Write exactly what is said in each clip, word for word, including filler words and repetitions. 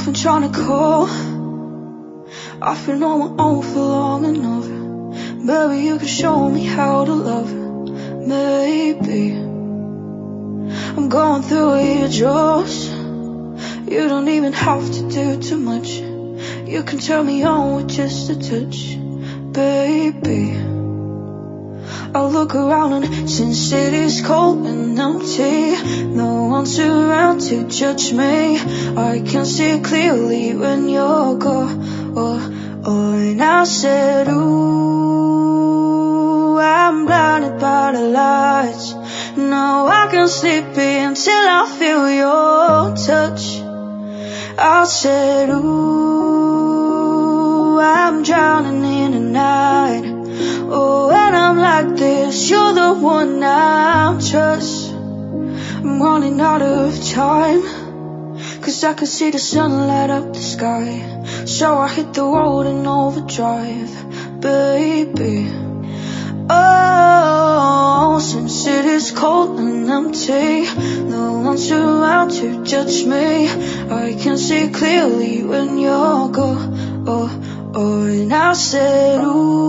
I've been trying to call. I've been on my own for long enough. Maybe you could show me how to love. Maybe I'm going through withdrawals. You don't even have to do too much. You can turn me on with just a touch, baby. I look around and since it is cold and empty, no one's around to judge me. I can see clearly when you're gone. Oh, oh, and I said, ooh, I'm blinded by the lights. No, I can't sleep until I feel your touch. I said, ooh, I'm drowning in the night. Oh, when I'm like this, you're the one I trust. I'm running out of time, 'cause I can see the sun light up the sky. So I hit the road in overdrive, baby. Oh, since it is cold and empty, no one's around to judge me. I can see clearly when you're gone. Oh, oh, and I said,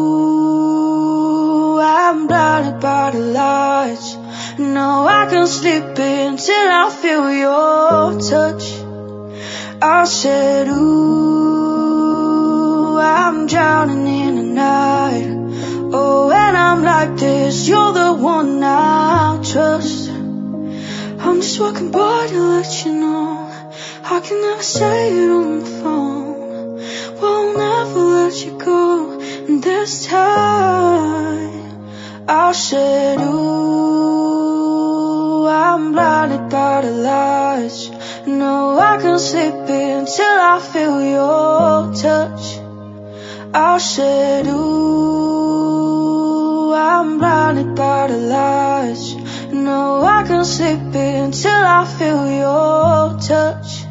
ooh, I'm blinded by the lights. No, I can't sleep until I feel your touch. I said, ooh, I'm drowning in the night. Oh, when I'm like this, you're the one I trust. I'm just walking by to let you know I can never say it on the phone. Won't never let you go. And this time I said, ooh, I'm blinded by the lights. No, I can't sleep until I feel your touch. I said, ooh, I'm blinded by the lights. No, I can't sleep until I feel your touch.